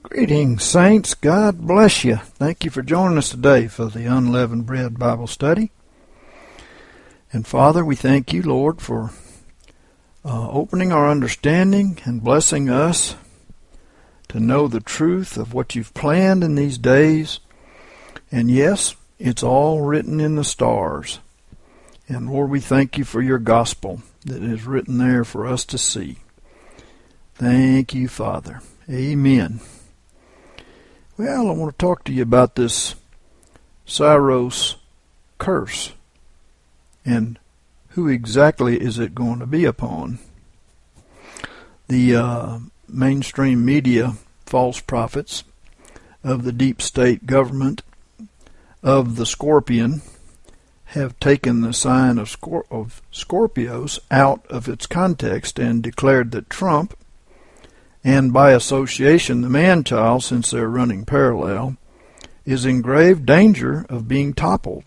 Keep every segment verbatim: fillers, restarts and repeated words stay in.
Greetings, saints. God bless you. Thank you for joining us today for the Unleavened Bread Bible Study. And Father, we thank you, Lord, for uh, opening our understanding and blessing us to know the truth of what you've planned in these days. And yes, it's all written in the stars. And Lord, we thank you for your gospel that is written there for us to see. Thank you, Father. Amen. Well, I want to talk to you about this Saros curse and who exactly is it going to be upon. The uh, mainstream media false prophets of the deep state government of the Scorpion have taken the sign of, Scor- of Scorpios out of its context and declared that Trump, and by association the man-child, since they're running parallel, is in grave danger of being toppled.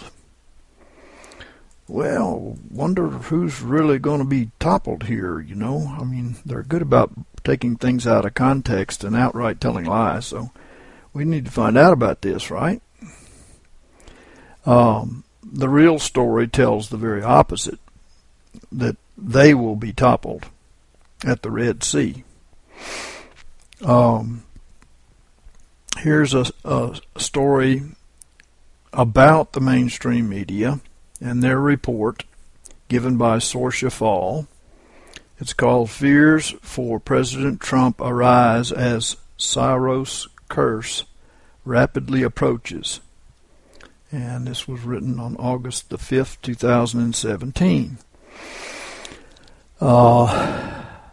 Well, wonder who's really going to be toppled here, you know. I mean, they're good about taking things out of context and outright telling lies, so we need to find out about this, right? Um, the real story tells the very opposite, that they will be toppled at the Red Sea. Um, here's a, a story about the mainstream media and their report given by Sourcia Fall. It's called Fears for President Trump Arise as Saros Curse Rapidly Approaches. And this was written on August the fifth, two thousand seventeen. Uh...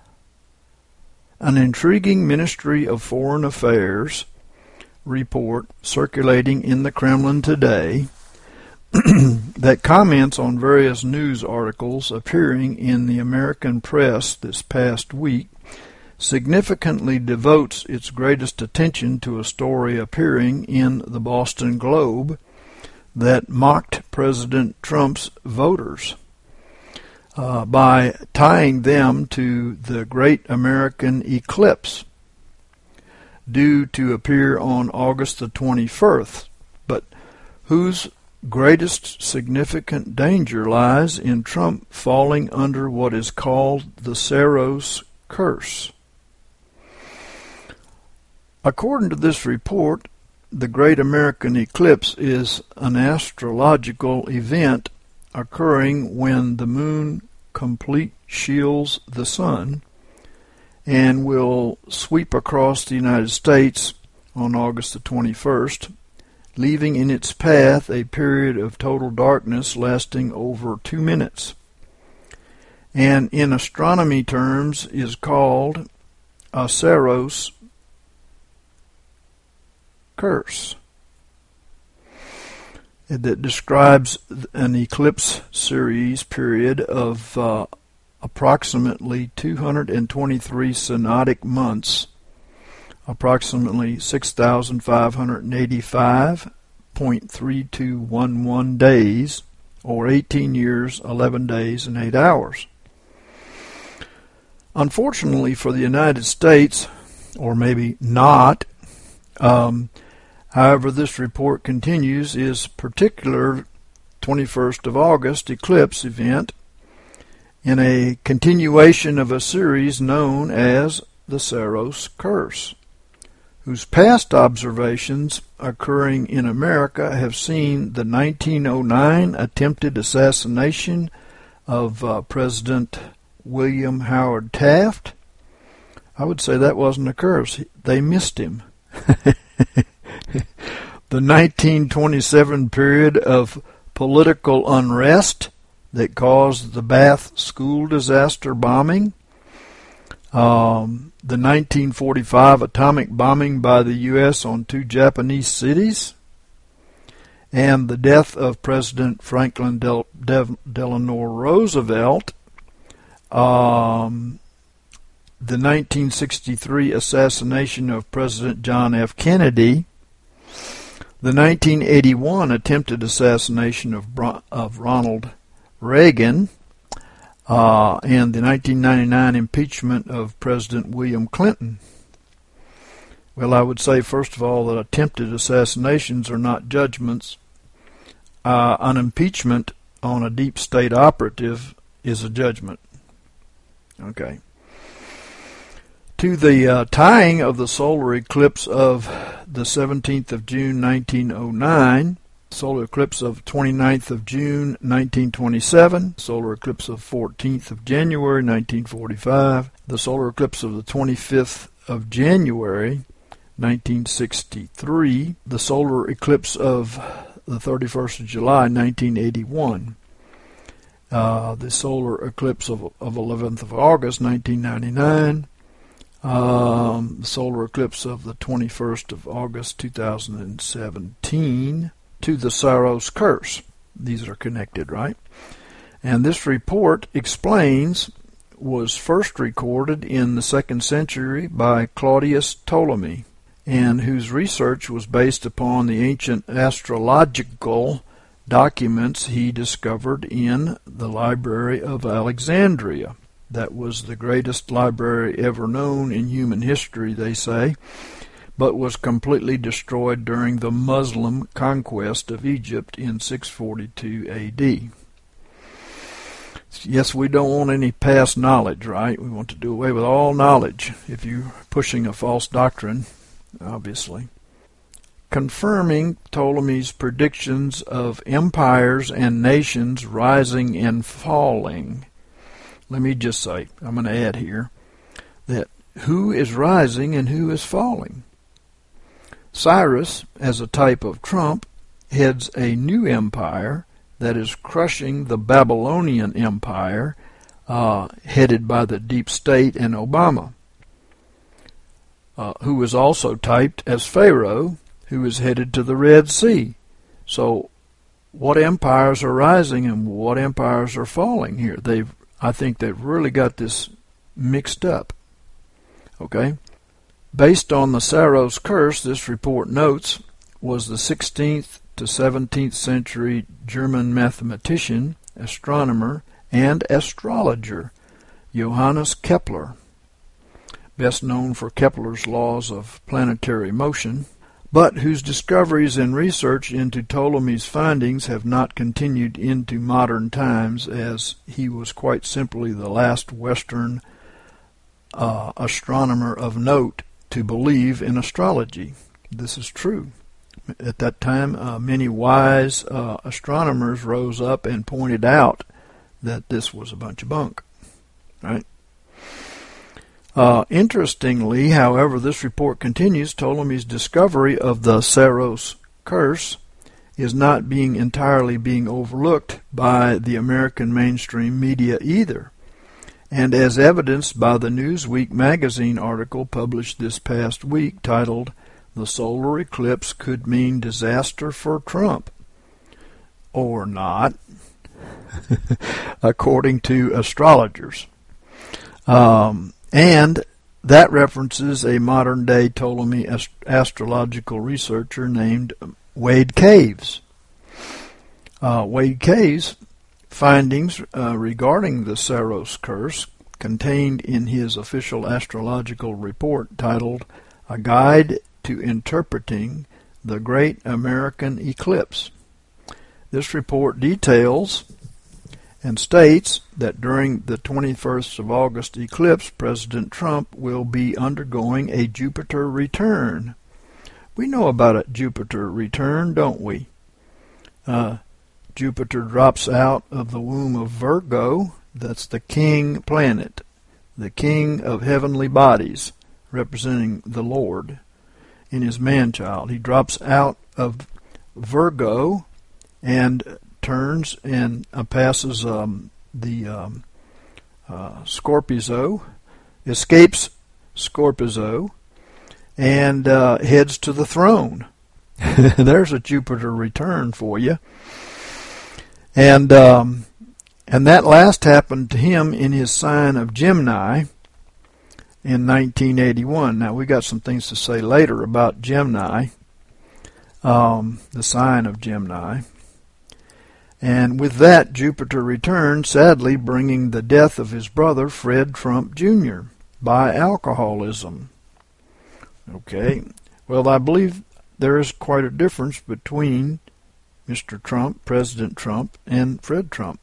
An intriguing Ministry of Foreign Affairs report circulating in the Kremlin today that comments on various news articles appearing in the American press this past week significantly devotes its greatest attention to a story appearing in the Boston Globe that mocked President Trump's voters. Uh, by tying them to the Great American Eclipse, due to appear on August the twenty-first, but whose greatest significant danger lies in Trump falling under what is called the Saros curse. According to this report, the Great American Eclipse is an astrological event occurring when the moon complete shields the sun and will sweep across the United States on August the twenty-first, leaving in its path a period of total darkness lasting over two minutes, and in astronomy terms is called a Saros curse, that describes an eclipse series period of uh, approximately two hundred twenty-three synodic months, approximately six thousand five hundred eighty-five point three two one one days, or eighteen years, eleven days, and eight hours. Unfortunately for the United States, or maybe not, um, however, this report continues, is particular twenty-first of August eclipse event in a continuation of a series known as the Saros Curse, whose past observations occurring in America have seen the nineteen oh nine attempted assassination of uh, President William Howard Taft. I would say that wasn't a curse. They missed him. The nineteen twenty-seven period of political unrest that caused the Bath school disaster bombing, um, the nineteen forty-five atomic bombing by the U S on two Japanese cities, and the death of President Franklin Del- Del- Delano Roosevelt, um, the nineteen sixty-three assassination of President John F. Kennedy, the nineteen eighty-one attempted assassination of, Bron- of Ronald Reagan, uh, and the nineteen ninety-nine impeachment of President William Clinton. Well, I would say, first of all, that attempted assassinations are not judgments. Uh, an impeachment on a deep state operative is a judgment. Okay. To the uh, tying of the solar eclipse of the seventeenth of June nineteen oh nine, solar eclipse of twenty-ninth of June nineteen twenty-seven, solar eclipse of fourteenth of January nineteen forty-five, the solar eclipse of the twenty-fifth of January nineteen sixty-three, the solar eclipse of the thirty-first of July nineteen eighty-one, uh, the solar eclipse of, of eleventh of August nineteen ninety-nine, um, the solar eclipse of the twenty-first of August two thousand seventeen, to the Saros curse. These are connected, right? And this report explains was first recorded in the second century by Claudius Ptolemy, and whose research was based upon the ancient astrological documents he discovered in the Library of Alexandria. That was the greatest library ever known in human history, they say, but was completely destroyed during the Muslim conquest of Egypt in six forty-two A D. Yes, we don't want any past knowledge, right? We want to do away with all knowledge if you're pushing a false doctrine, obviously. Confirming Ptolemy's predictions of empires and nations rising and falling. Let me just say, I'm going to add here, that who is rising and who is falling? Cyrus, as a type of Trump, heads a new empire that is crushing the Babylonian Empire, uh, headed by the deep state and Obama, uh, who is also typed as Pharaoh, who is headed to the Red Sea. So what empires are rising and what empires are falling here? They've, I think they've really got this mixed up. Okay? Based on the Saros curse, this report notes, was the sixteenth to seventeenth century German mathematician, astronomer, and astrologer Johannes Kepler, best known for Kepler's laws of planetary motion, but whose discoveries and research into Ptolemy's findings have not continued into modern times, as he was quite simply the last Western uh, astronomer of note to believe in astrology. This is true. At that time, uh, many wise uh, astronomers rose up and pointed out that this was a bunch of bunk. Right? Uh, interestingly, however, this report continues, Ptolemy's discovery of the Saros curse is not being entirely being overlooked by the American mainstream media either. And as evidenced by the Newsweek magazine article published this past week titled, "The Solar Eclipse Could Mean Disaster for Trump." Or not, according to astrologers. Um, and that references a modern-day Ptolemy ast- astrological researcher named Wade Caves. Uh, Wade Caves' findings uh, regarding the Saros curse, contained in his official astrological report titled A Guide to Interpreting the Great American Eclipse. This report details and states that during the twenty-first of August eclipse, President Trump will be undergoing a Jupiter return. We know about a Jupiter return, don't we? Uh, Jupiter drops out of the womb of Virgo. That's the king planet, the king of heavenly bodies, representing the Lord in his man-child. He drops out of Virgo and turns and uh, passes um, the um, uh, Scorpio, escapes Scorpio, and uh, heads to the throne. There's a Jupiter return for you. And um, and that last happened to him in his sign of Gemini in nineteen eighty-one. Now, we got some things to say later about Gemini, um, the sign of Gemini. And with that, Jupiter returned, sadly bringing the death of his brother, Fred Trump Junior, by alcoholism. Okay. Well, I believe there is quite a difference between Mister Trump, President Trump, and Fred Trump.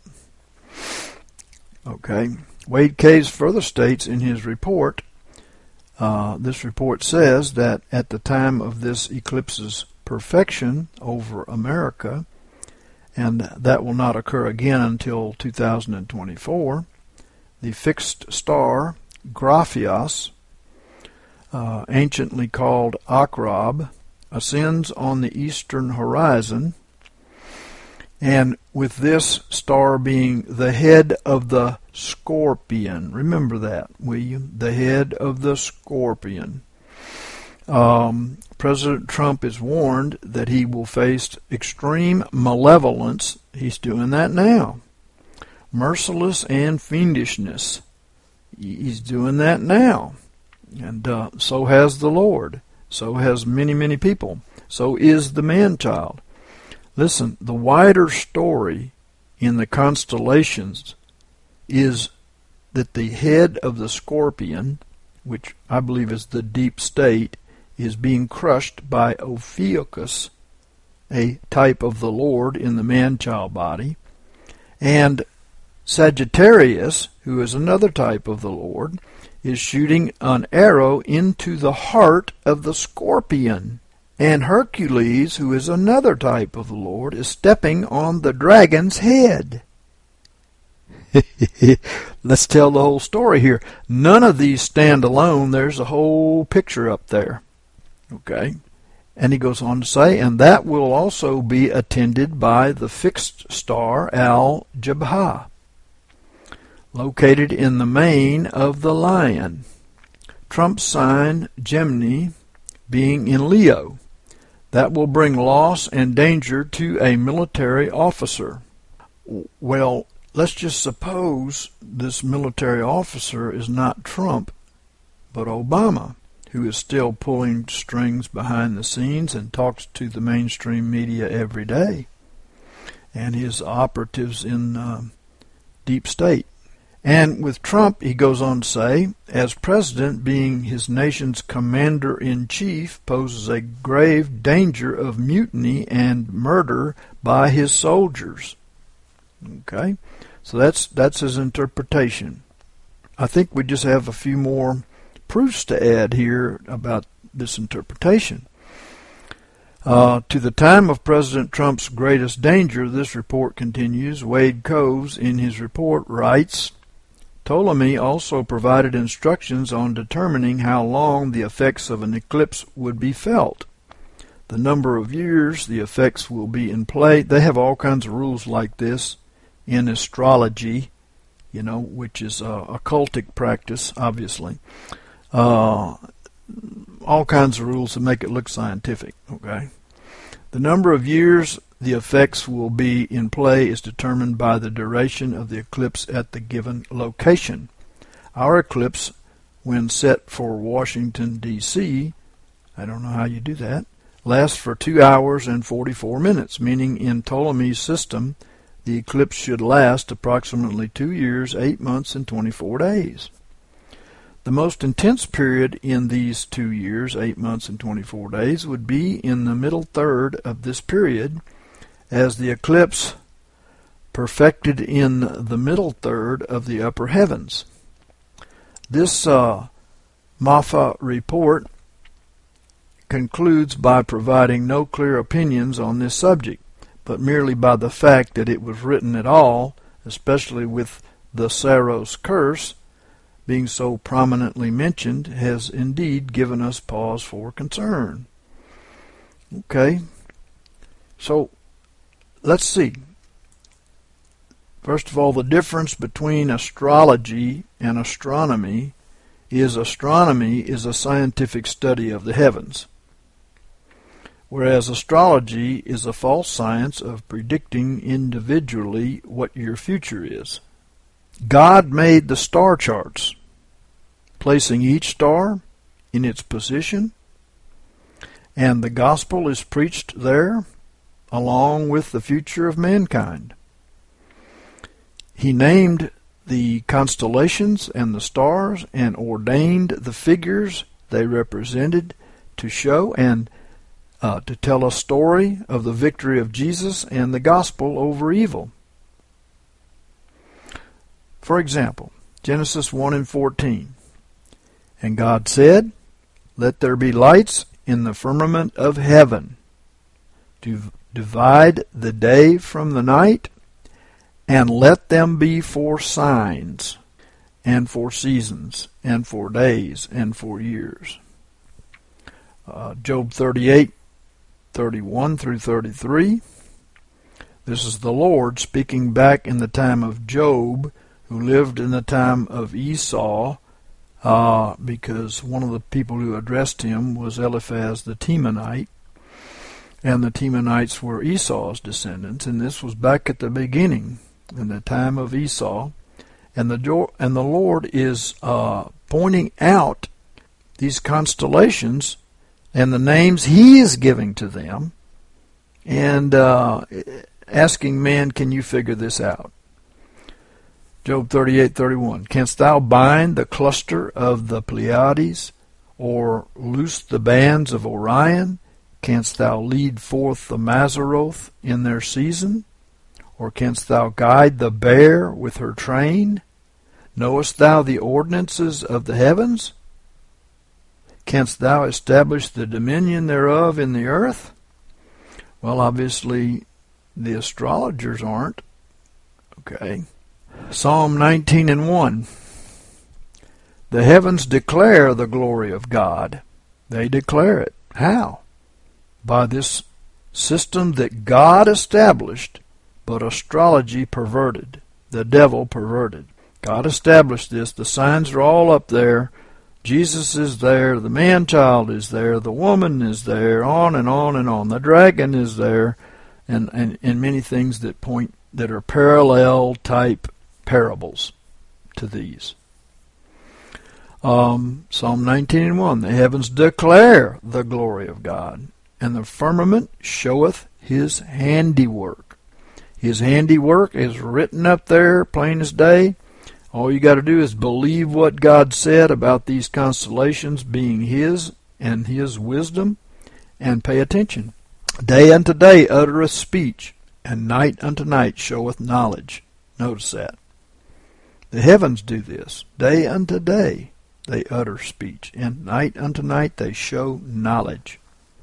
Okay. Wade Case further states in his report, uh, this report says that at the time of this eclipse's perfection over America, and that will not occur again until two thousand twenty-four, the fixed star Graphias, uh, anciently called Akrab, ascends on the eastern horizon, and with this star being the head of the scorpion. Remember that, will you? The head of the scorpion. Um, President Trump is warned that he will face extreme malevolence. He's doing that now. Merciless and fiendishness. He's doing that now. And uh, so has the Lord. So has many, many people. So is the man-child. Listen, the wider story in the constellations is that the head of the scorpion, which I believe is the deep state, is being crushed by Ophiuchus, a type of the Lord in the man-child body, and Sagittarius, who is another type of the Lord, is shooting an arrow into the heart of the scorpion. And Hercules, who is another type of the Lord, is stepping on the dragon's head. Let's tell the whole story here. None of these stand alone. There's a whole picture up there. Okay? And he goes on to say, and that will also be attended by the fixed star Al-Jabha, located in the mane of the lion. Trump's sign, Gemini, being in Leo. That will bring loss and danger to a military officer. Well, let's just suppose this military officer is not Trump, but Obama, who is still pulling strings behind the scenes and talks to the mainstream media every day, and his operatives in uh, deep state. And with Trump, he goes on to say, as president, being his nation's commander-in-chief poses a grave danger of mutiny and murder by his soldiers. Okay? So that's that's his interpretation. I think we just have a few more proofs to add here about this interpretation. Uh, to the time of President Trump's greatest danger, this report continues, Wade Coves in his report writes, Ptolemy also provided instructions on determining how long the effects of an eclipse would be felt. The number of years the effects will be in play. They have all kinds of rules like this in astrology, you know, which is a occultic practice, obviously. Uh, all kinds of rules to make it look scientific, okay? The number of years the effects will be in play is determined by the duration of the eclipse at the given location. Our eclipse, when set for Washington, D C, I don't know how you do that, lasts for two hours and forty-four minutes, meaning in Ptolemy's system, the eclipse should last approximately two years, eight months, and twenty-four days. The most intense period in these two years, eight months, and twenty-four days would be in the middle third of this period, as the eclipse perfected in the middle third of the upper heavens. This uh, Maffa report concludes by providing no clear opinions on this subject, but merely by the fact that it was written at all, especially with the Saros curse being so prominently mentioned, has indeed given us pause for concern. Okay, so let's see. First of all, the difference between astrology and astronomy is astronomy is a scientific study of the heavens, whereas astrology is a false science of predicting individually what your future is. God made the star charts, placing each star in its position, and the gospel is preached there along with the future of mankind. He named the constellations and the stars and ordained the figures they represented to show and uh, to tell a story of the victory of Jesus and the gospel over evil. For example, Genesis one and fourteen. And God said, "Let there be lights in the firmament of heaven, to divide the day from the night, and let them be for signs, and for seasons, and for days, and for years." Uh, Job thirty-eight, thirty-one through thirty-three. This is the Lord speaking back in the time of Job, who lived in the time of Esau, uh, because one of the people who addressed him was Eliphaz the Temanite, and the Temanites were Esau's descendants, and this was back at the beginning, in the time of Esau, and the and the Lord is uh, pointing out these constellations and the names He is giving to them, and uh, asking man, "Can you figure this out?" Job thirty-eight, thirty-one. "Canst thou bind the cluster of the Pleiades, or loose the bands of Orion? Canst thou lead forth the Mazzaroth in their season? Or canst thou guide the bear with her train? Knowest thou the ordinances of the heavens? Canst thou establish the dominion thereof in the earth?" Well, obviously, the astrologers aren't. Okay. Psalm nineteen and one. "The heavens declare the glory of God." They declare it. How? By this system that God established, but astrology perverted. The devil perverted. God established this. The signs are all up there. Jesus is there. The man-child is there. The woman is there. On and on and on. The dragon is there. And, and, and many things that point, that are parallel type parables to these. Um, Psalm nineteen and one. "The heavens declare the glory of God, and the firmament showeth His handiwork." His handiwork is written up there, plain as day. All you got to do is believe what God said about these constellations being His and His wisdom, and pay attention. "Day unto day uttereth speech, and night unto night showeth knowledge." Notice that. The heavens do this. Day unto day they utter speech, and night unto night they show knowledge.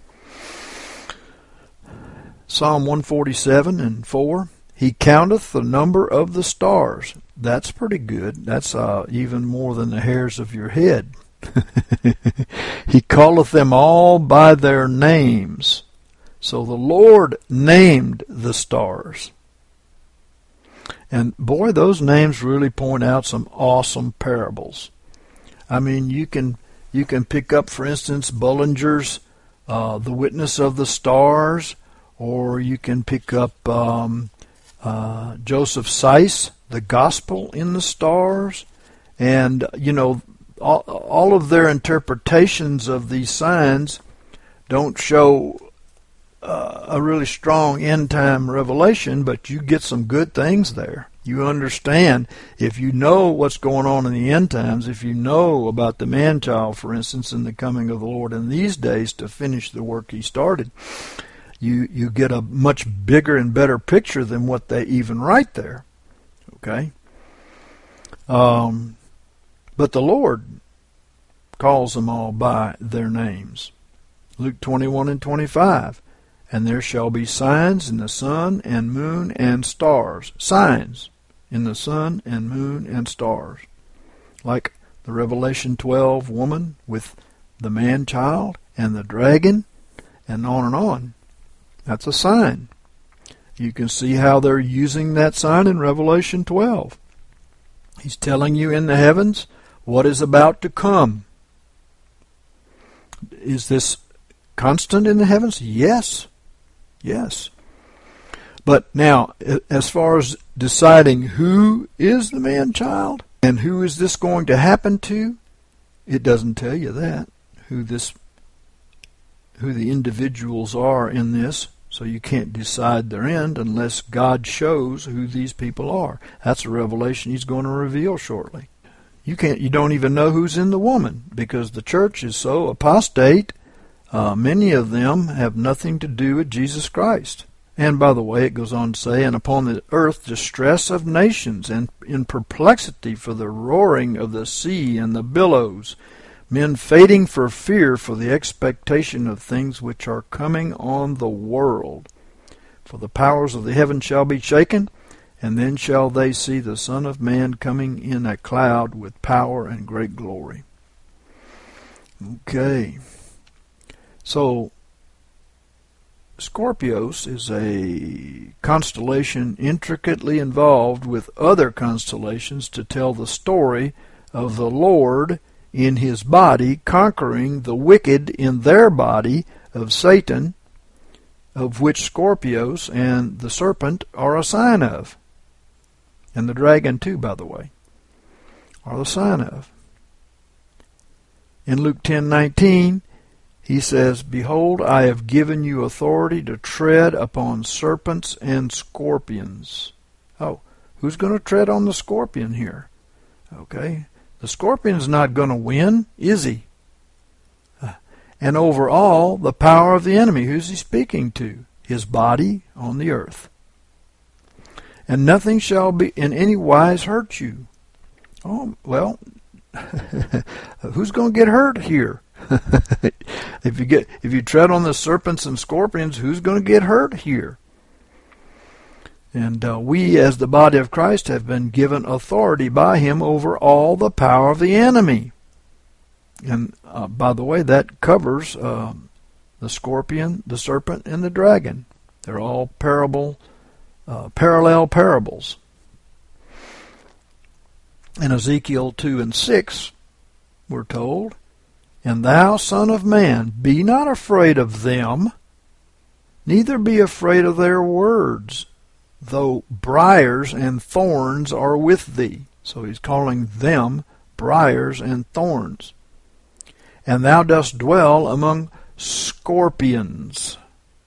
Psalm one forty-seven and four. "He counteth the number of the stars." That's pretty good. That's uh, even more than the hairs of your head. "He calleth them all by their names." So the Lord named the stars. And boy, those names really point out some awesome parables. I mean, you can you can pick up, for instance, Bullinger's uh, "The Witness of the Stars," or you can pick up um, uh, Joseph Seiss, "The Gospel in the Stars," and you know, all, all of their interpretations of these signs don't show uh, a really strong end-time revelation, but you get some good things there. You understand, if you know what's going on in the end times, if you know about the man-child, for instance, and the coming of the Lord in these days to finish the work He started, you, you get a much bigger and better picture than what they even write there. Okay? Um, but the Lord calls them all by their names. Luke twenty-one and twenty-five. "And there shall be signs in the sun and moon and stars." Signs in the sun and moon and stars. Like the Revelation twelve woman with the man-child and the dragon, and on and on. That's a sign. You can see how they're using that sign in Revelation twelve. He's telling you in the heavens what is about to come. Is this constant in the heavens? Yes. Yes. But now, as far as deciding who is the man-child and who is this going to happen to, it doesn't tell you that, who this, who the individuals are in this. So you can't decide their end unless God shows who these people are. That's a revelation He's going to reveal shortly. You can't. You don't even know who's in the woman, because the church is so apostate Uh, many of them have nothing to do with Jesus Christ. And by the way, it goes on to say, and upon the earth distress of nations, and in perplexity for the roaring of the sea and the billows, men fading for fear for the expectation of things which are coming on the world. For the powers of the heaven shall be shaken, and then shall they see the Son of Man coming in a cloud with power and great glory. Okay. So, Scorpios is a constellation intricately involved with other constellations to tell the story of the Lord in his body conquering the wicked in their body of Satan, of which Scorpios and the serpent are a sign of. And the dragon too, by the way, are the sign of. In Luke ten nineteen, he says, Behold, I have given you authority to tread upon serpents and scorpions. Oh, who's going to tread on the scorpion here? Okay, the scorpion's not going to win, is he? Uh, and over all, the power of the enemy. Who's he speaking to? His body on the earth. And nothing shall be in any wise hurt you. Oh, well, who's going to get hurt here? if you get if you tread on the serpents and scorpions, who's going to get hurt here? And uh, we, as the body of Christ, have been given authority by him over all the power of the enemy. And uh, by the way, that covers uh, the scorpion, the serpent, and the dragon. They're all parable, uh, parallel parables. In Ezekiel two and six, we're told, And thou, son of man, be not afraid of them, neither be afraid of their words, though briars and thorns are with thee. So he's calling them briars and thorns. And thou dost dwell among scorpions.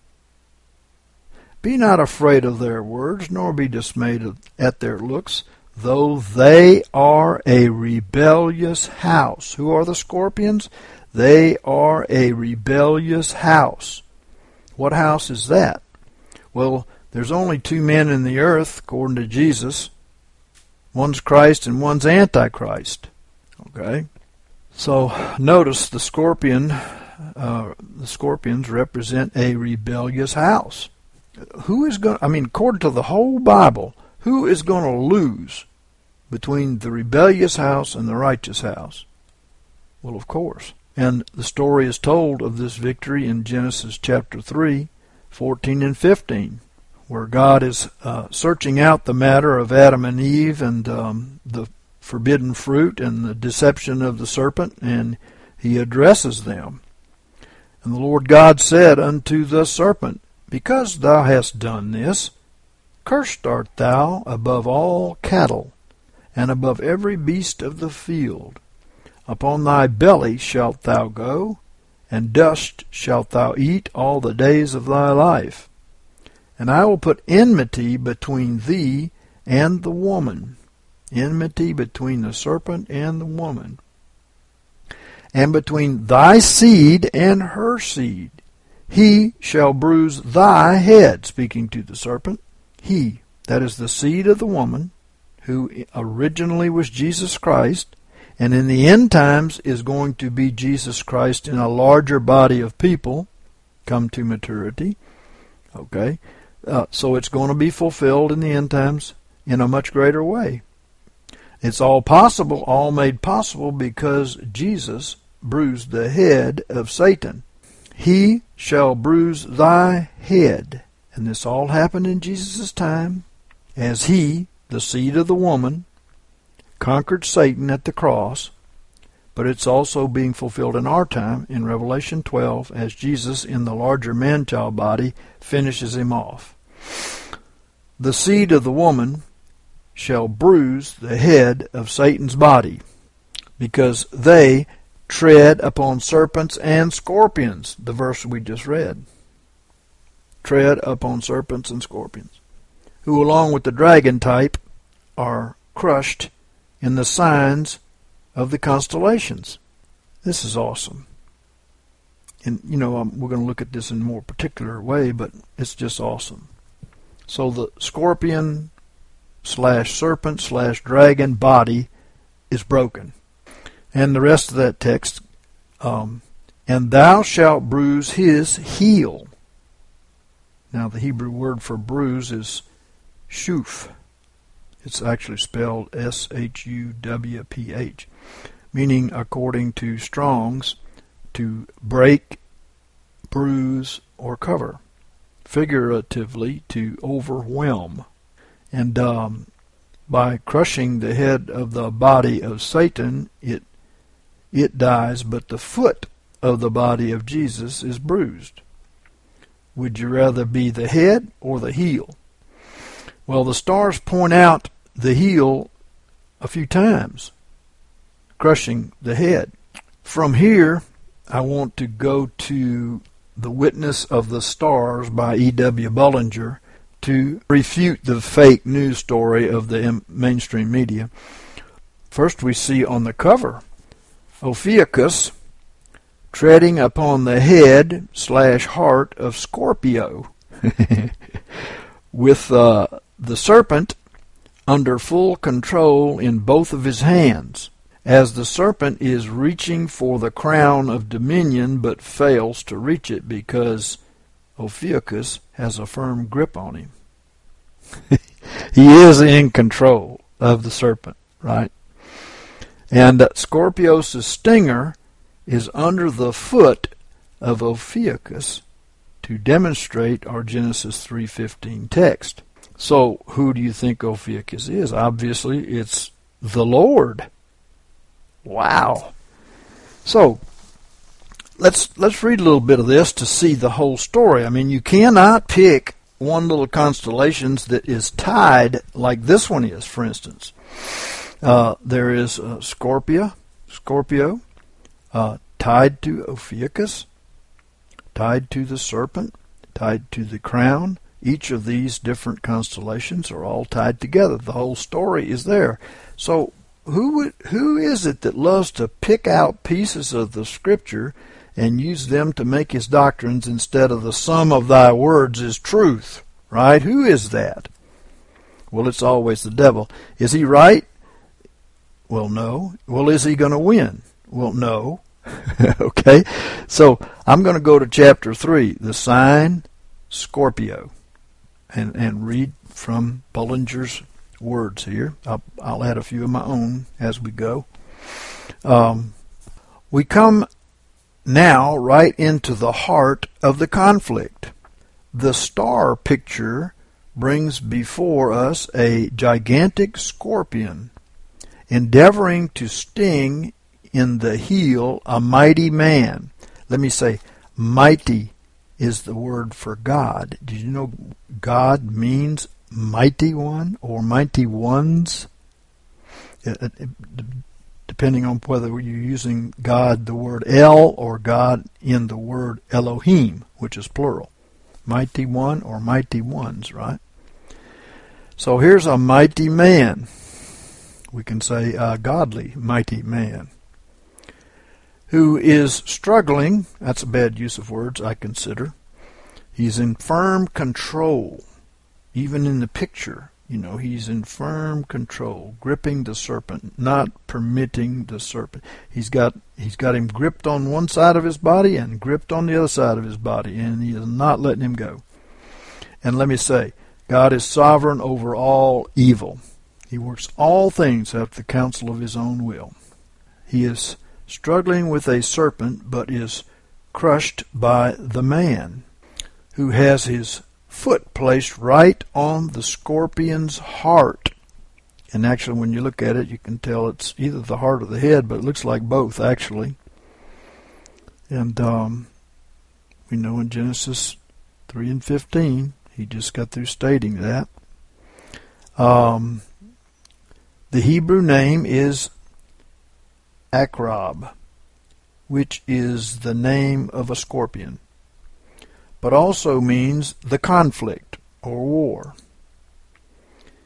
Be not afraid of their words, nor be dismayed at their looks, though they are a rebellious house. Who are the scorpions? They are a rebellious house. What house is that? Well, there's only two men in the earth, according to Jesus. One's Christ and one's Antichrist. Okay? So notice the scorpion, uh, the scorpions represent a rebellious house. Who is going? I mean, according to the whole Bible, who is going to lose between the rebellious house and the righteous house? Well, of course. And the story is told of this victory in Genesis chapter three, fourteen and fifteen, where God is uh, searching out the matter of Adam and Eve and um, the forbidden fruit and the deception of the serpent, and he addresses them. And the Lord God said unto the serpent, Because thou hast done this, cursed art thou above all cattle, and above every beast of the field. Upon thy belly shalt thou go, and dust shalt thou eat all the days of thy life. And I will put enmity between thee and the woman, enmity between the serpent and the woman, and between thy seed and her seed. He shall bruise thy head, speaking to the serpent. He, that is the seed of the woman, who originally was Jesus Christ, and in the end times is going to be Jesus Christ in a larger body of people, come to maturity. Okay, uh, so it's going to be fulfilled in the end times in a much greater way. It's all possible, all made possible because Jesus bruised the head of Satan. He shall bruise thy head. And this all happened in Jesus' time, as he, the seed of the woman, conquered Satan at the cross, but it's also being fulfilled in our time in Revelation twelve as Jesus in the larger man-child body finishes him off. The seed of the woman shall bruise the head of Satan's body, because they tread upon serpents and scorpions, the verse we just read. Tread upon serpents and scorpions, who along with the dragon type are crushed in the signs of the constellations. This is awesome. and you know um, we're going to look at this in a more particular way, but it's just awesome. So the scorpion slash serpent slash dragon body is broken. And the rest of that text, um, and thou shalt bruise his heel. Now the Hebrew word for bruise is shuf. It's actually spelled S H U W P H, meaning, according to Strong's, to break, bruise, or cover. Figuratively, to overwhelm. And um, by crushing the head of the body of Satan, it it dies, but the foot of the body of Jesus is bruised. Would you rather be the head or the heel? Well, the stars point out the heel a few times, crushing the head. From here, I want to go to The Witness of the Stars by E W Bullinger to refute the fake news story of the mainstream media. First, we see on the cover Ophiuchus treading upon the head slash heart of Scorpio, with uh, the serpent under full control in both of his hands, as the serpent is reaching for the crown of dominion but fails to reach it because Ophiuchus has a firm grip on him. He is in control of the serpent, right? And Scorpios' stinger is under the foot of Ophiuchus to demonstrate our Genesis three fifteen text. So who do you think Ophiuchus is? Obviously, it's the Lord. Wow. So let's let's read a little bit of this to see the whole story. I mean, you cannot pick one little constellation that is tied like this one is, for instance. Uh, there is uh, Scorpio, Scorpio, uh, tied to Ophiuchus, tied to the serpent, tied to the crown. Each of these different constellations are all tied together. The whole story is there. So who would, who is it that loves to pick out pieces of the Scripture and use them to make his doctrines instead of the sum of thy words is truth? Right? Who is that? Well, it's always the devil. Is he right? Well, no. Well, is he going to win? Well, no. Okay? So I'm going to go to chapter three, the sign Scorpio, and, and read from Bullinger's words here. I'll, I'll add a few of my own as we go. Um, we come now right into the heart of the conflict. The star picture brings before us a gigantic scorpion endeavoring to sting in the heel a mighty man. Let me say, mighty is the word for God. Did you know God means mighty one or mighty ones? It, it, it, depending on whether you're using God, the word El, or God in the word Elohim, which is plural. Mighty one or mighty ones, right? So here's a mighty man. We can say a godly, mighty man, who is struggling. That's a bad use of words, I consider. He's in firm control. Even in the picture, you know, he's in firm control, gripping the serpent, not permitting the serpent. He's got he's got him gripped on one side of his body and gripped on the other side of his body, and he is not letting him go. And let me say, God is sovereign over all evil. He works all things after the counsel of his own will. He is struggling with a serpent, but is crushed by the man who has his foot placed right on the scorpion's heart. And actually, when you look at it, you can tell it's either the heart or the head, but it looks like both, actually. And um, we know in Genesis three and fifteen, he just got through stating that. Um, the Hebrew name is Akrab, which is the name of a scorpion, but also means the conflict or war.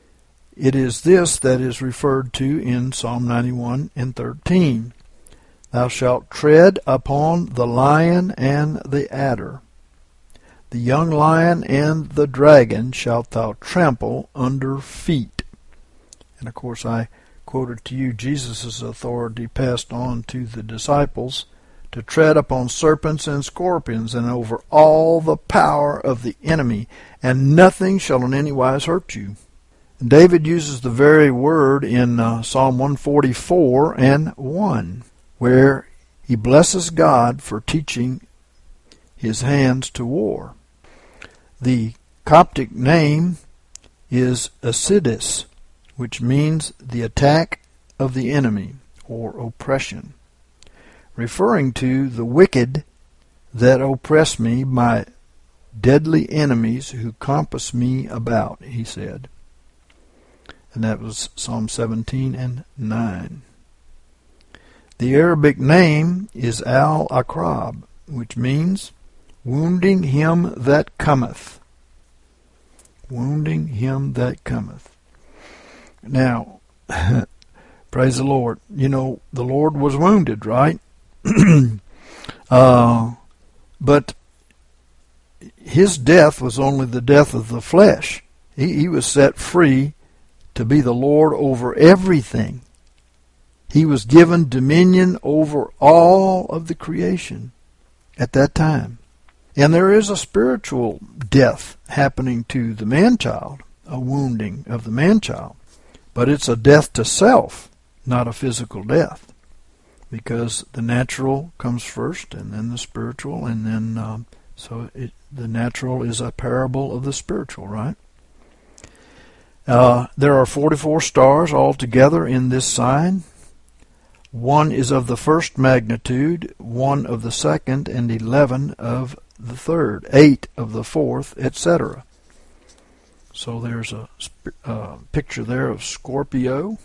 It is this that is referred to in Psalm ninety-one and thirteen. Thou shalt tread upon the lion and the adder. The young lion and the dragon shalt thou trample under feet. And of course I quoted to you Jesus' authority passed on to the disciples to tread upon serpents and scorpions and over all the power of the enemy, and nothing shall in any wise hurt you. And David uses the very word in uh, Psalm one forty-four and one, where he blesses God for teaching his hands to war. The Coptic name is Asidus, which means the attack of the enemy or oppression, referring to the wicked that oppress me, my deadly enemies who compass me about, he said. And that was Psalm seventeen and nine. The Arabic name is Al-Akrab, which means wounding him that cometh. Wounding him that cometh. Now, praise the Lord. You know, the Lord was wounded, right? uh, but his death was only the death of the flesh. He, he was set free to be the Lord over everything. He was given dominion over all of the creation at that time. And there is a spiritual death happening to the man-child, a wounding of the man-child. But it's a death to self, not a physical death. Because the natural comes first, and then the spiritual, and then, um, so it, the natural is a parable of the spiritual, right? Uh, there are forty-four stars altogether in this sign. One is of the first magnitude, one of the second, and eleven of the third, eight of the fourth, et cetera. So there's a uh, picture there of Scorpio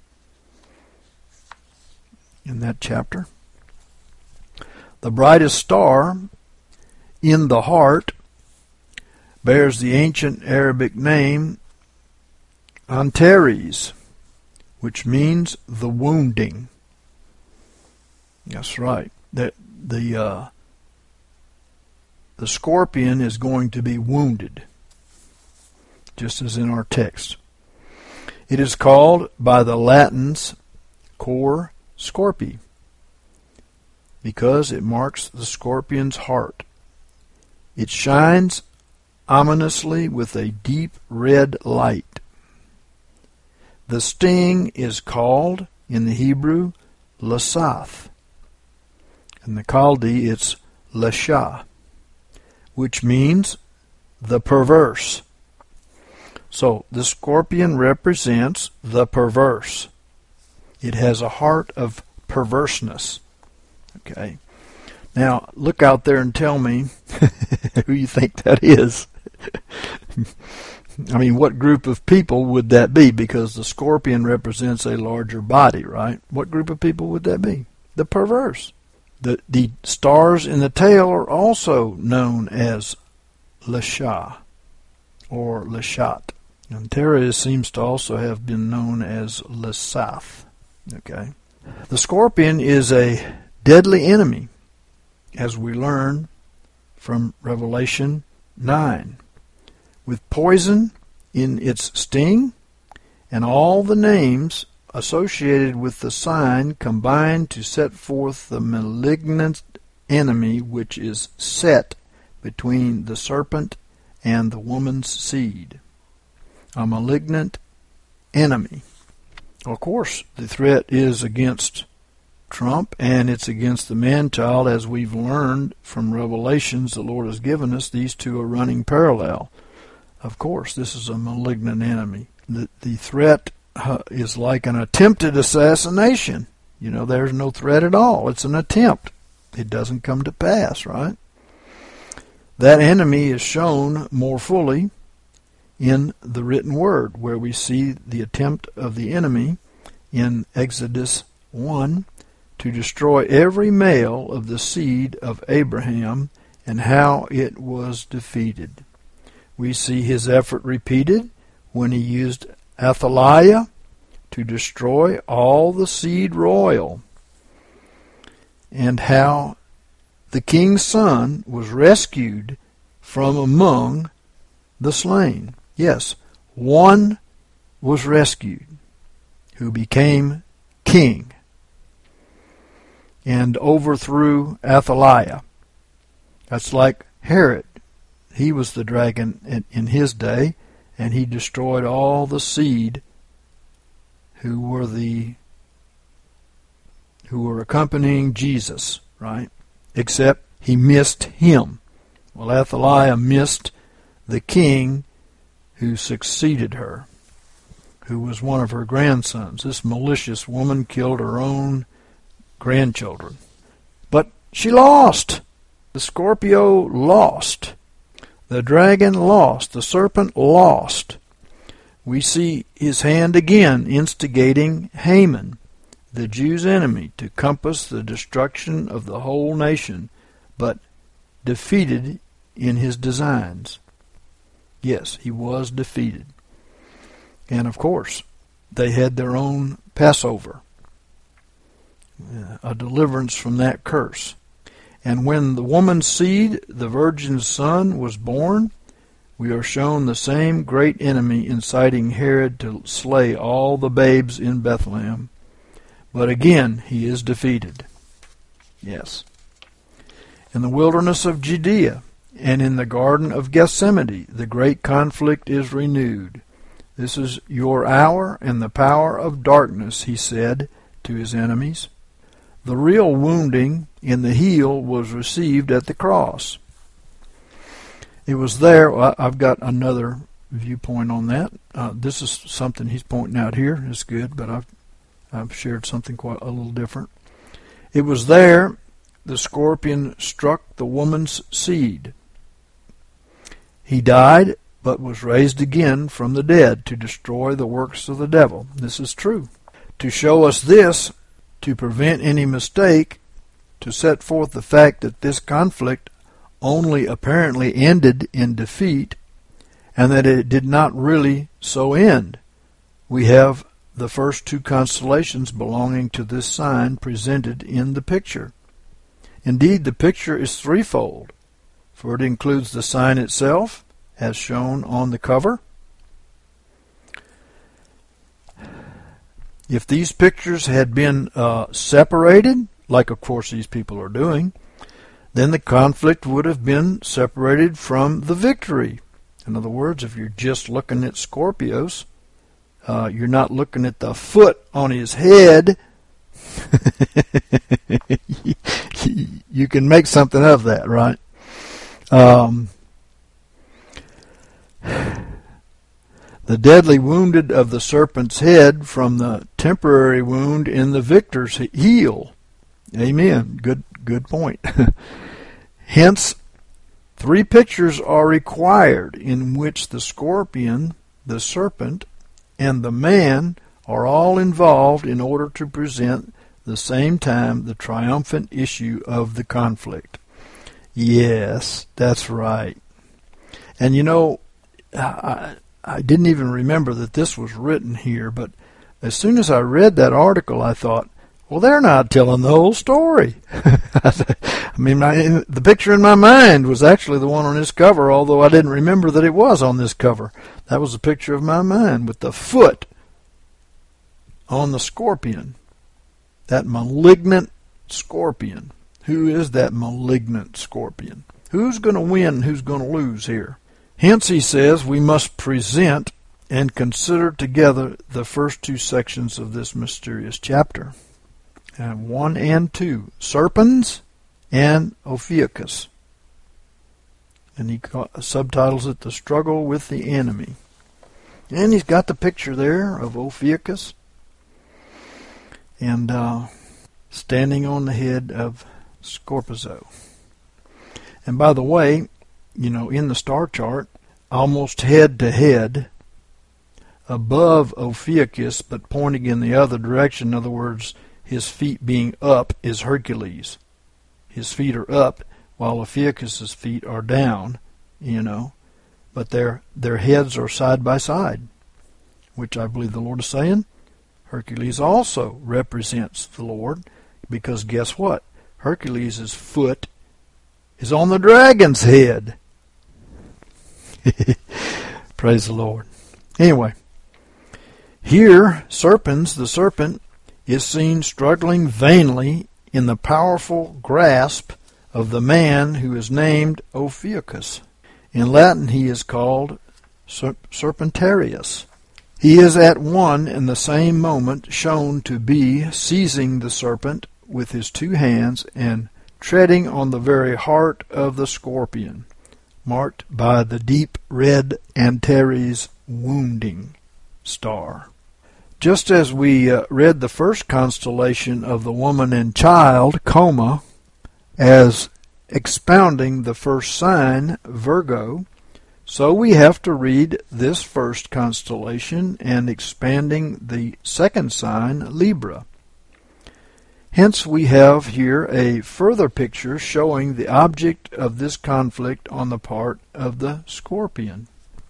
in that chapter. The brightest star in the heart bears the ancient Arabic name Antares, which means the wounding. That's right. That the uh, the scorpion is going to be wounded, just as in our text. It is called by the Latins cor scorpii, because it marks the scorpion's heart. It shines ominously with a deep red light. The sting is called, in the Hebrew, lasath. In the Chaldee, it's lashah, which means the perverse. So the scorpion represents the perverse. It has a heart of perverseness. Okay. Now, look out there and tell me who you think that is. I mean, what group of people would that be? Because the scorpion represents a larger body, right? What group of people would that be? The perverse. The, the stars in the tail are also known as Lashah or Lashat. Antares seems to also have been known as Lasath. Okay. The scorpion is a deadly enemy, as we learn from Revelation nine, with poison in its sting, and all the names associated with the sign combine to set forth the malignant enemy which is set between the serpent and the woman's seed. A malignant enemy. Of course, the threat is against Trump, and it's against the man-child. As we've learned from Revelations the Lord has given us, these two are running parallel. Of course, this is a malignant enemy. The, the threat uh, is like an attempted assassination. You know, there's no threat at all. It's an attempt. It doesn't come to pass, right? That enemy is shown more fully in the written word, where we see the attempt of the enemy in Exodus one to destroy every male of the seed of Abraham, and how it was defeated. We see his effort repeated when he used Athaliah to destroy all the seed royal. and how the king's son was rescued from among the slain. Yes, one was rescued who became king and overthrew Athaliah. That's like Herod. He was the dragon in, in his day, and he destroyed all the seed who were the who were accompanying Jesus, right? Except he missed him. Well, Athaliah missed the king who succeeded her, who was one of her grandsons. This malicious woman killed her own grandchildren. But she lost. The Scorpio lost. The dragon lost. The serpent lost. We see his hand again instigating Haman, the Jews' enemy, to compass the destruction of the whole nation, but defeated in his designs. Yes, he was defeated. And of course, they had their own Passover, a deliverance from that curse. And when the woman's seed, the virgin's son, was born, we are shown the same great enemy inciting Herod to slay all the babes in Bethlehem. But again, he is defeated. Yes. In the wilderness of Judea and in the Garden of Gethsemane, the great conflict is renewed. This is your hour and the power of darkness, he said to his enemies. The real wounding in the heel was received at the cross. It was there. I've got another viewpoint on that. Uh, this is something he's pointing out here. It's good, but I've I've shared something quite a little different. It was there the scorpion struck the woman's seed. He died, but was raised again from the dead to destroy the works of the devil. This is true. To show us this, to prevent any mistake, to set forth the fact that this conflict only apparently ended in defeat, and that it did not really so end, we have the first two constellations belonging to this sign presented in the picture. Indeed, the picture is threefold, for it includes the sign itself, as shown on the cover. If these pictures had been uh, separated, like of course these people are doing, then the conflict would have been separated from the victory. In other words, if you're just looking at Scorpios, uh, you're not looking at the foot on his head. You can make something of that, right? Um, the deadly wounded of the serpent's head from the temporary wound in the victor's heel. Amen. Good, good point. Hence, three pictures are required in which the scorpion, the serpent, and the man are all involved in order to present the same time the triumphant issue of the conflict. Yes, that's right. And you know, I, I didn't even remember that this was written here, but as soon as I read that article, I thought, well, they're not telling the whole story. I mean, my, the picture in my mind was actually the one on this cover, although I didn't remember that it was on this cover. That was a picture of my mind with the foot on the scorpion, that malignant scorpion. Who is that malignant scorpion? Who's going to win and who's going to lose here? Hence, he says, we must present and consider together the first two sections of this mysterious chapter. Uh, one and two, Serpens and Ophiuchus. And he subtitles it, The Struggle with the Enemy. And he's got the picture there of Ophiuchus and uh, standing on the head of Scorpizo. And by the way, you know, in the star chart, almost head to head, above Ophiuchus, but pointing in the other direction, in other words, his feet being up, is Hercules. His feet are up, while Ophiuchus's feet are down, you know, but their their heads are side by side, which I believe the Lord is saying. Hercules also represents the Lord, because guess what? Hercules' foot is on the dragon's head. Praise the Lord. Anyway, here, Serpens, the serpent, is seen struggling vainly in the powerful grasp of the man who is named Ophiuchus. In Latin, he is called Serpentarius. He is at one and the same moment shown to be seizing the serpent with his two hands and treading on the very heart of the scorpion, marked by the deep red Antares wounding star. Just as we uh, read the first constellation of the woman and child, Coma, as expounding the first sign, Virgo, so we have to read this first constellation and expanding the second sign, Libra. Hence we have here a further picture showing the object of this conflict on the part of the scorpion.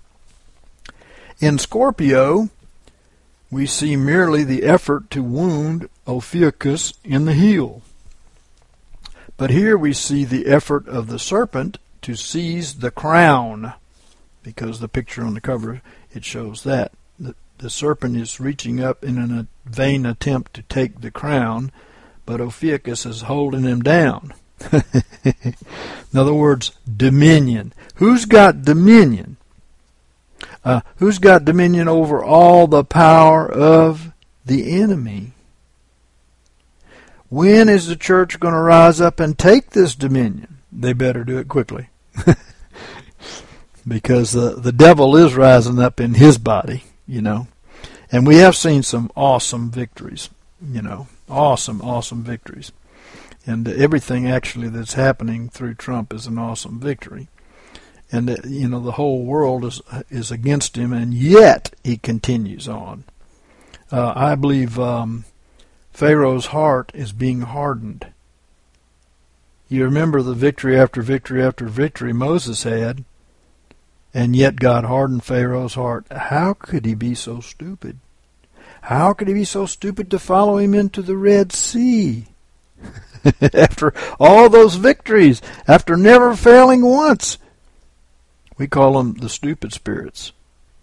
In Scorpio, we see merely the effort to wound Ophiuchus in the heel. But here we see the effort of the serpent to seize the crown, because the picture on the cover, it shows that. The, the serpent is reaching up in a vain attempt to take the crown, but Ophiuchus is holding him down. In other words, dominion. Who's got dominion? Uh, who's got dominion over all the power of the enemy? When is the church going to rise up and take this dominion? They better do it quickly. Because the, the devil is rising up in his body, you know. And we have seen some awesome victories, you know. Awesome, awesome victories. And everything actually that's happening through Trump is an awesome victory. And, uh, you know, the whole world is is against him, and yet he continues on. Uh, I believe um, Pharaoh's heart is being hardened. You remember the victory after victory after victory Moses had, and yet God hardened Pharaoh's heart. How could he be so stupid? How could he be so stupid to follow him into the Red Sea? After all those victories, after never failing once. We call them the stupid spirits.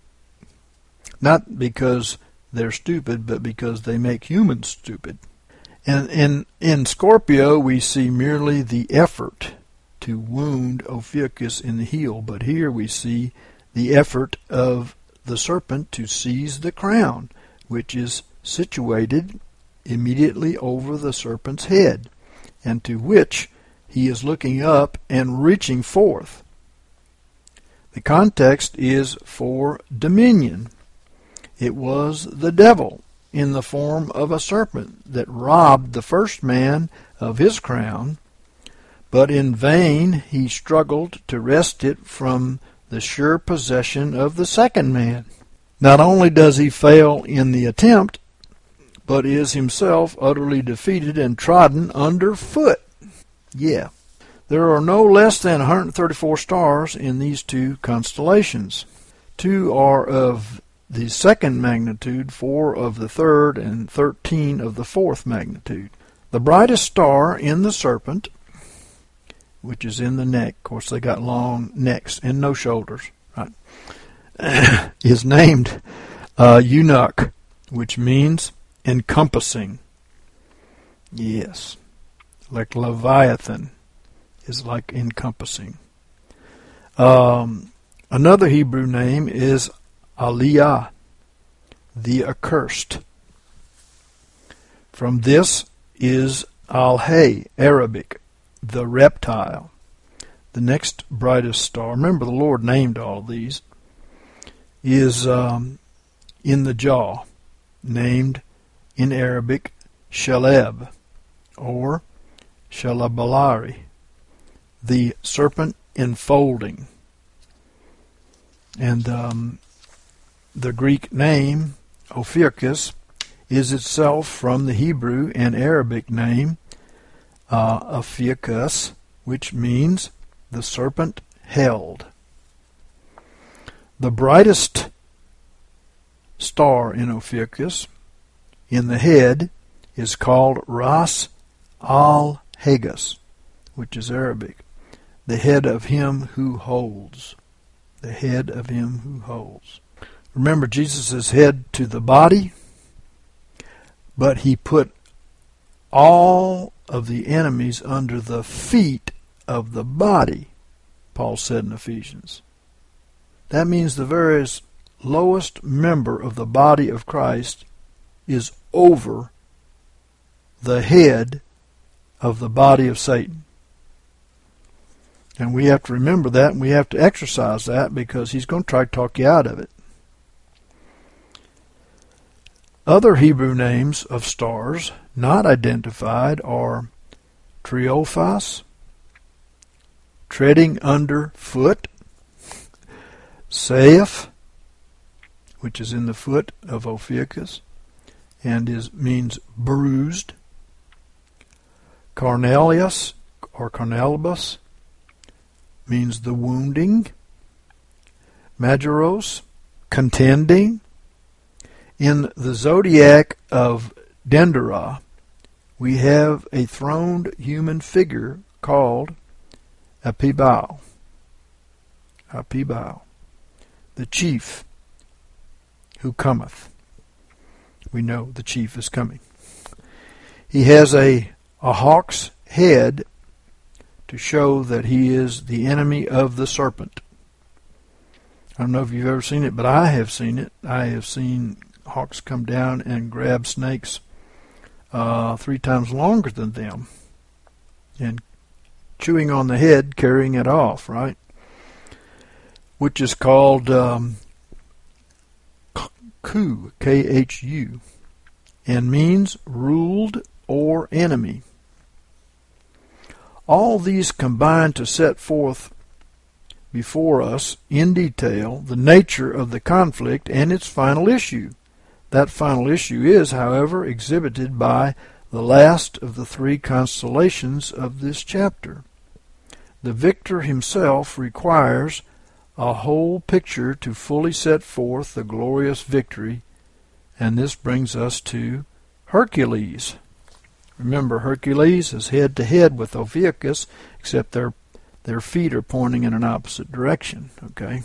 Not because they're stupid, but because they make humans stupid. And in, in Scorpio, we see merely the effort to wound Ophiuchus in the heel, but here we see the effort of the serpent to seize the crown, which is situated immediately over the serpent's head, and to which he is looking up and reaching forth. The context is for dominion. It was the devil in the form of a serpent that robbed the first man of his crown, but in vain he struggled to wrest it from the sure possession of the second man. Not only does he fail in the attempt, but is himself utterly defeated and trodden underfoot. Yeah. There are no less than one hundred thirty-four stars in these two constellations. Two are of the second magnitude, four of the third, and thirteen of the fourth magnitude. The brightest star in the serpent, which is in the neck, of course they got long necks and no shoulders, right, is named uh, Eunuch, which means encompassing. Yes, like Leviathan is like encompassing. Um, another Hebrew name is Aliyah, the accursed. From this is Al-Hay, Arabic, the reptile. The next brightest star, remember the Lord named all of these, is um, in the jaw, named in Arabic Shaleb, or Shalabalari, the serpent enfolding. And um, the Greek name, Ophiuchus, is itself from the Hebrew and Arabic name, uh, Ophiuchus, which means the serpent held. The brightest star in Ophiuchus, in the head, is called Ras al hagus, which is Arabic. The head of him who holds. The head of him who holds. Remember, Jesus is head to the body, but he put all of the enemies under the feet of the body, Paul said in Ephesians. That means the very lowest member of the body of Christ is over the head of the body of Satan. And we have to remember that, and we have to exercise that, because he's going to try to talk you out of it. Other Hebrew names of stars not identified are Triophas, treading under foot, Saiph, which is in the foot of Ophiuchus, and is means bruised, Cornelius, or Cornelibus, means the wounding, Majoros, contending. In the zodiac of Dendera, we have a throned human figure called Apibao. Apibao, the chief who cometh. We know the chief is coming. He has a, a hawk's head to show that he is the enemy of the serpent. I don't know if you've ever seen it, but I have seen it. I have seen hawks come down and grab snakes uh, three times longer than them and chewing on the head, carrying it off, right? Which is called um, Khu, K H U, and means ruled or enemy. All these combine to set forth before us in detail the nature of the conflict and its final issue. That final issue is, however, exhibited by the last of the three constellations of this chapter. The victor himself requires a whole picture to fully set forth the glorious victory, and this brings us to Hercules. Remember, Hercules is head to head with Ophiuchus, except their their feet are pointing in an opposite direction. Okay,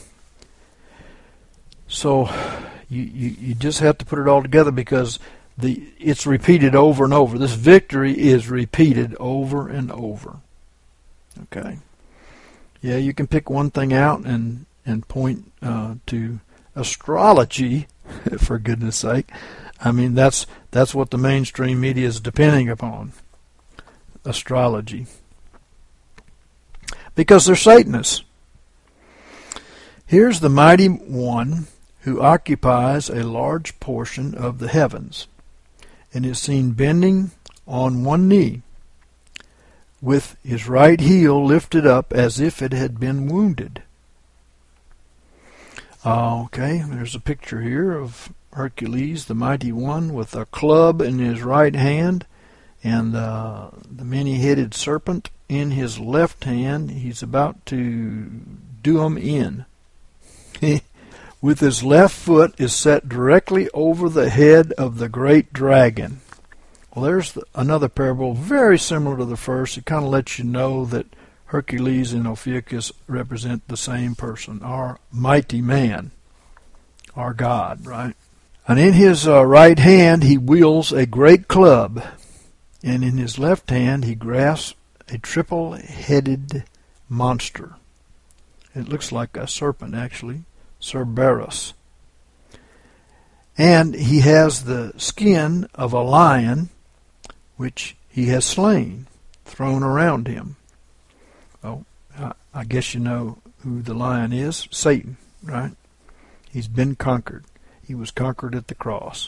so you, you you just have to put it all together, because the it's repeated over and over. This victory is repeated over and over. Okay, yeah, you can pick one thing out and and point uh, to astrology, for goodness sake. I mean, that's that's what the mainstream media is depending upon, astrology, because they're Satanists. Here's the mighty one who occupies a large portion of the heavens, and is seen bending on one knee, with his right heel lifted up as if it had been wounded. Uh, okay, there's a picture here of Hercules, the mighty one, with a club in his right hand and uh, the many-headed serpent in his left hand. He's about to do him in. With his left foot is set directly over the head of the great dragon. Well, there's the, another parable very similar to the first. It kind of lets you know that Hercules and Ophiuchus represent the same person, our mighty man, our God, right? And in his uh, right hand he wields a great club, and in his left hand he grasps a triple-headed monster. It looks like a serpent, actually, Cerberus. And he has the skin of a lion, which he has slain, thrown around him. Oh, I guess you know who the lion is. Satan, right? He's been conquered. He was conquered at the cross.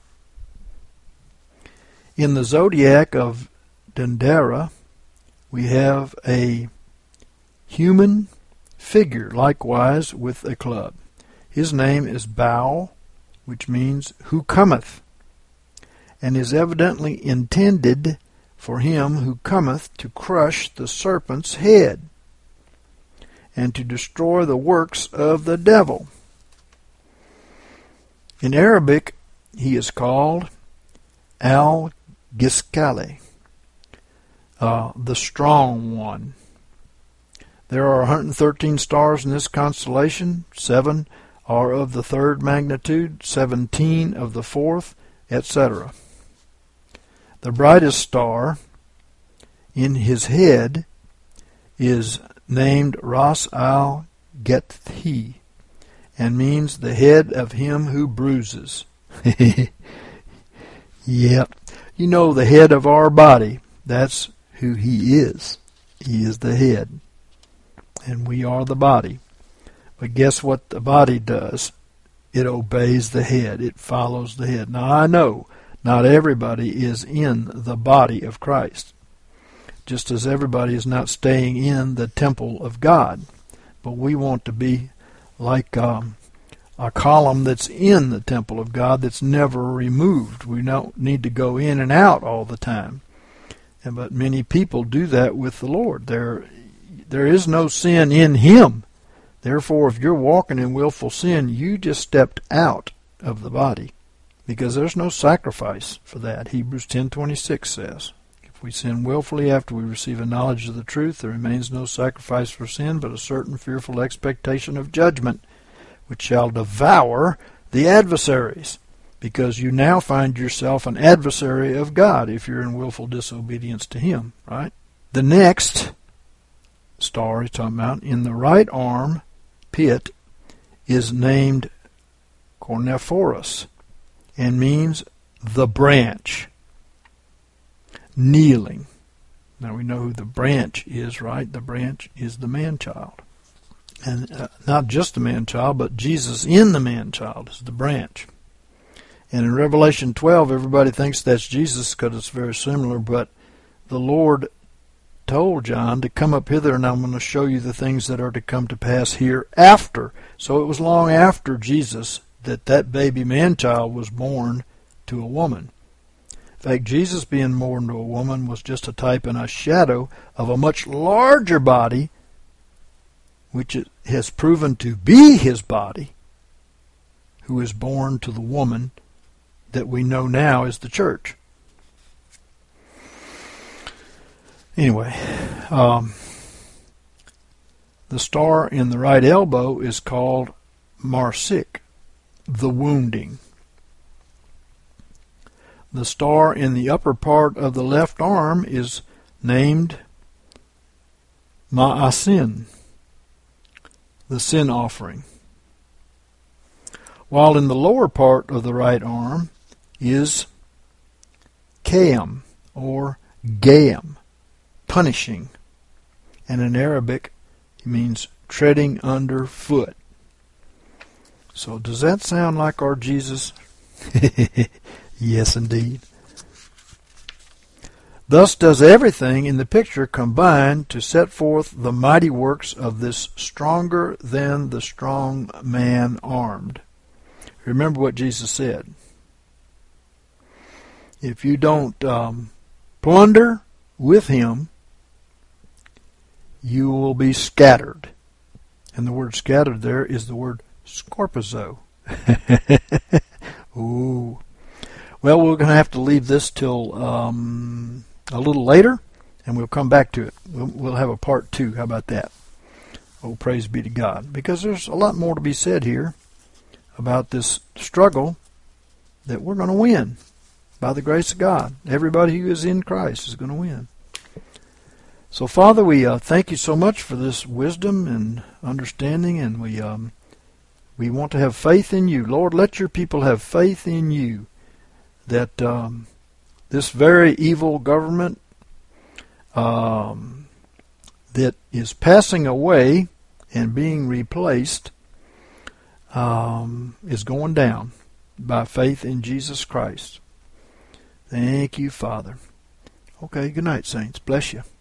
In the zodiac of Dendera, we have a human figure, likewise with a club. His name is Bao, which means who cometh, and is evidently intended for him who cometh to crush the serpent's head and to destroy the works of the devil. In Arabic, he is called Al-Giskali, uh, the strong one. There are one hundred thirteen stars in this constellation. Seven are of the third magnitude, seventeen of the fourth, et cetera. The brightest star in his head is named Ras Al Gethi, and means the head of him who bruises. Yep. You know, the head of our body, that's who he is. He is the head, and we are the body. But guess what the body does? It obeys the head. It follows the head. Now, I know not everybody is in the body of Christ, just as everybody is not staying in the temple of God. But we want to be like um, a column that's in the temple of God that's never removed. We don't need to go in and out all the time. And but many people do that with the Lord. There, there is no sin in Him. Therefore, if you're walking in willful sin, you just stepped out of the body, because there's no sacrifice for that. Hebrews ten twenty-six says, if we sin willfully after we receive a knowledge of the truth, there remains no sacrifice for sin, but a certain fearful expectation of judgment, which shall devour the adversaries, because you now find yourself an adversary of God if you're in willful disobedience to Him, right? The next star he's talking about in the right arm pit is named Cornephorus, and means the branch, kneeling. Now we know who the branch is, right? The branch is the man-child. And uh, not just the man-child, but Jesus in the man-child is the branch. And in Revelation twelve, everybody thinks that's Jesus because it's very similar, but the Lord told John to come up hither, and I'm going to show you the things that are to come to pass hereafter. So it was long after Jesus that that baby man-child was born to a woman. In fact, Jesus being born to a woman was just a type and a shadow of a much larger body, which has proven to be His body, who is born to the woman that we know now is the church. Anyway, um, the star in the right elbow is called Marsik, the wounding. The star in the upper part of the left arm is named Ma'asin, the sin offering, while in the lower part of the right arm is Kaim, or Gayam, punishing, and in Arabic it means treading underfoot. So does that sound like our Jesus? Yes, indeed. Thus does everything in the picture combine to set forth the mighty works of this stronger than the strong man armed. Remember what Jesus said. If you don't um, plunder with Him, you will be scattered. And the word scattered there is the word scorpizo. Ooh. Well, we're going to have to leave this till um, a little later, and we'll come back to it. We'll, we'll have a part two. How about that? Oh, praise be to God. Because there's a lot more to be said here about this struggle that we're going to win by the grace of God. Everybody who is in Christ is going to win. So, Father, we uh, thank you so much for this wisdom and understanding, and we um, we want to have faith in you. Lord, let your people have faith in you, that um, this very evil government um, that is passing away and being replaced um, is going down by faith in Jesus Christ. Thank you, Father. Okay, good night, saints. Bless you.